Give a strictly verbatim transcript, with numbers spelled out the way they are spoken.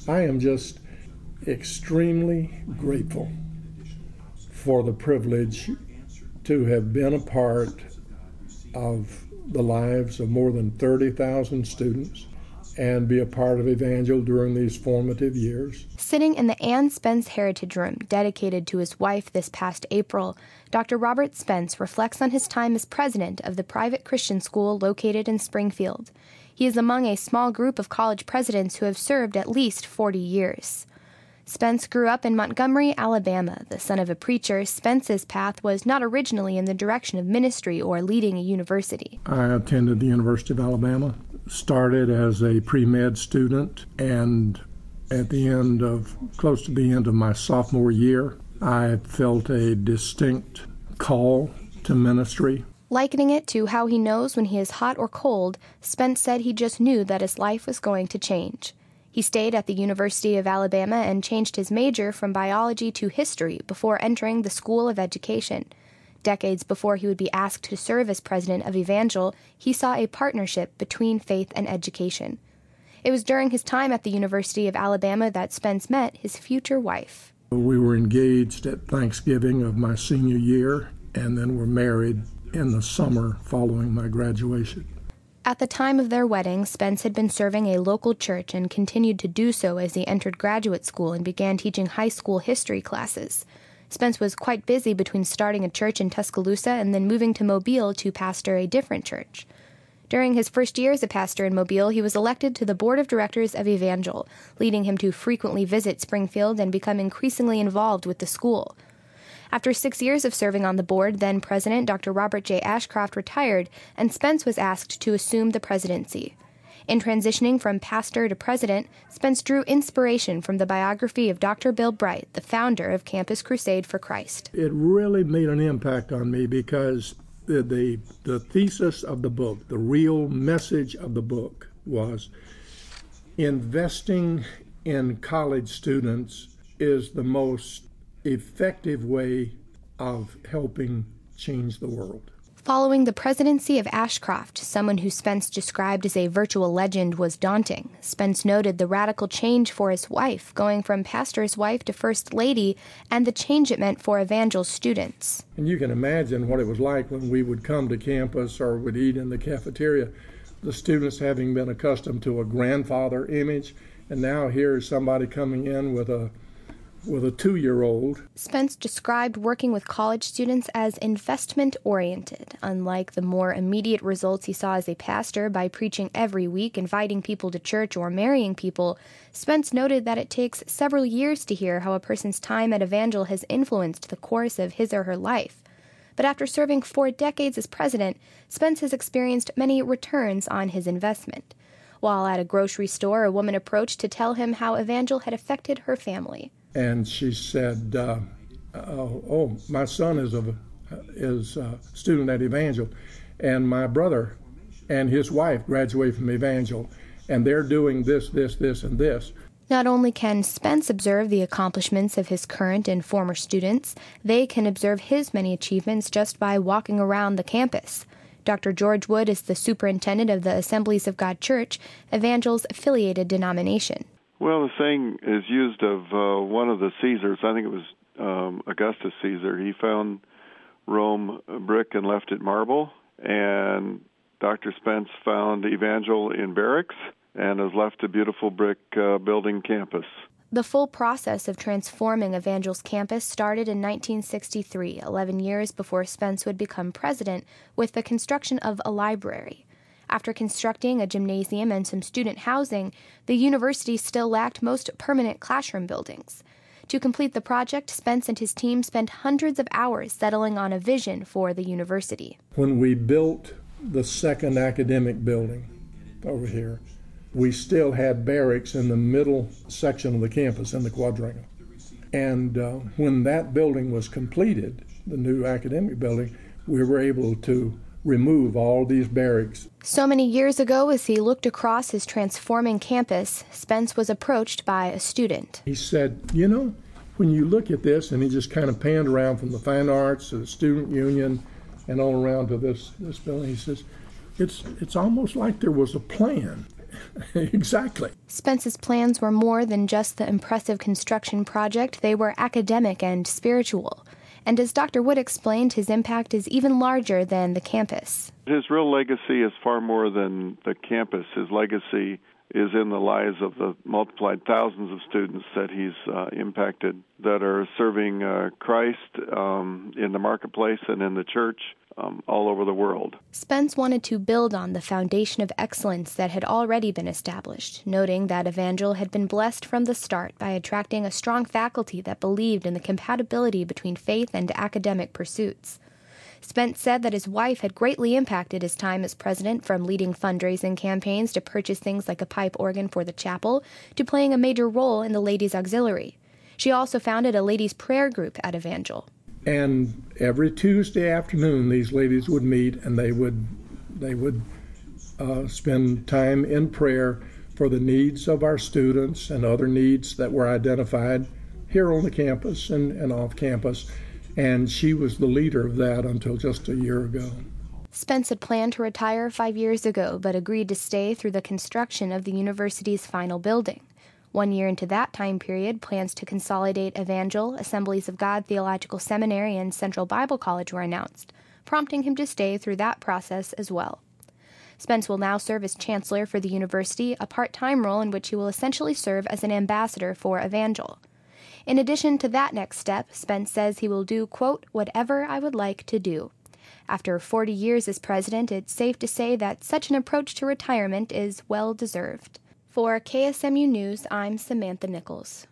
I am just extremely grateful for the privilege to have been a part of the lives of more than thirty thousand students and be a part of Evangel during these formative years. Sitting in the Ann Spence Heritage Room dedicated to his wife this past April, Doctor Robert Spence reflects on his time as president of the private Christian school located in Springfield. He is among a small group of college presidents who have served at least forty years. Spence grew up in Montgomery, Alabama. The son of a preacher, Spence's path was not originally in the direction of ministry or leading a university. I attended the University of Alabama, started as a pre-med student, and at the end of, close to the end of my sophomore year, I felt a distinct call to ministry. Likening it to how he knows when he is hot or cold, Spence said he just knew that his life was going to change. He stayed at the University of Alabama and changed his major from biology to history before entering the School of Education. Decades before he would be asked to serve as president of Evangel, he saw a partnership between faith and education. It was during his time at the University of Alabama that Spence met his future wife. We were engaged at Thanksgiving of my senior year, and then were married in the summer following my graduation. At the time of their wedding, Spence had been serving a local church and continued to do so as he entered graduate school and began teaching high school history classes. Spence was quite busy between starting a church in Tuscaloosa and then moving to Mobile to pastor a different church. During his first year as a pastor in Mobile, he was elected to the board of directors of Evangel, leading him to frequently visit Springfield and become increasingly involved with the school. After six years of serving on the board, then President Doctor Robert J. Ashcroft retired, and Spence was asked to assume the presidency. In transitioning from pastor to president, Spence drew inspiration from the biography of Doctor Bill Bright, the founder of Campus Crusade for Christ. It really made an impact on me because the, the, the thesis of the book, the real message of the book was investing in college students is the most effective way of helping change the world. Following the presidency of Ashcroft, someone who Spence described as a virtual legend was daunting. Spence noted the radical change for his wife, going from pastor's wife to first lady, and the change it meant for Evangel's students. And you can imagine what it was like when we would come to campus or would eat in the cafeteria, the students having been accustomed to a grandfather image, and now here's somebody coming in with a with a two-year-old. Spence described working with college students as investment-oriented, unlike the more immediate results he saw as a pastor by preaching every week, inviting people to church, or marrying people. Spence noted that it takes several years to hear how a person's time at Evangel has influenced the course of his or her life. But after serving four decades as president, Spence has experienced many returns on his investment. While at a grocery store, a woman approached to tell him how Evangel had affected her family. And she said, uh, oh, oh, my son is a, is a student at Evangel, and my brother and his wife graduated from Evangel, and they're doing this, this, this, and this. Not only can Spence observe the accomplishments of his current and former students, they can observe his many achievements just by walking around the campus. Doctor George Wood is the superintendent of the Assemblies of God Church, Evangel's affiliated denomination. Well, the saying is used of uh, one of the Caesars. I think it was um, Augustus Caesar. He found Rome brick and left it marble, and Doctor Spence found Evangel in barracks and has left a beautiful brick uh, building campus. The full process of transforming Evangel's campus started in nineteen sixty-three, eleven years before Spence would become president, with the construction of a library. After constructing a gymnasium and some student housing, the university still lacked most permanent classroom buildings. To complete the project, Spence and his team spent hundreds of hours settling on a vision for the university. When we built the second academic building over here, we still had barracks in the middle section of the campus in the quadrangle. And uh, when that building was completed, the new academic building, we were able to remove all these barracks. So many years ago, as he looked across his transforming campus, Spence was approached by a student. He said, you know, when you look at this, and he just kind of panned around from the fine arts to the student union and on around to this, this building, he says, it's, it's almost like there was a plan. Exactly. Spence's plans were more than just the impressive construction project. They were academic and spiritual. And as Doctor Wood explained, his impact is even larger than the campus. His real legacy is far more than the campus. His legacy is in the lives of the multiplied thousands of students that he's uh, impacted that are serving uh, Christ um, in the marketplace and in the church um, all over the world. Spence wanted to build on the foundation of excellence that had already been established, noting that Evangel had been blessed from the start by attracting a strong faculty that believed in the compatibility between faith and academic pursuits. Spence said that his wife had greatly impacted his time as president, from leading fundraising campaigns to purchase things like a pipe organ for the chapel to playing a major role in the Ladies' Auxiliary. She also founded a ladies' prayer group at Evangel. And every Tuesday afternoon, these ladies would meet, and they would they would uh, spend time in prayer for the needs of our students and other needs that were identified here on the campus and, and off campus. And she was the leader of that until just a year ago. Spence had planned to retire five years ago, but agreed to stay through the construction of the university's final building. One year into that time period, plans to consolidate Evangel, Assemblies of God Theological Seminary, and Central Bible College were announced, prompting him to stay through that process as well. Spence will now serve as chancellor for the university, a part-time role in which he will essentially serve as an ambassador for Evangel. In addition to that next step, Spence says he will do, quote, whatever I would like to do. After forty years as president, it's safe to say that such an approach to retirement is well-deserved. For K S M U News, I'm Samantha Nichols.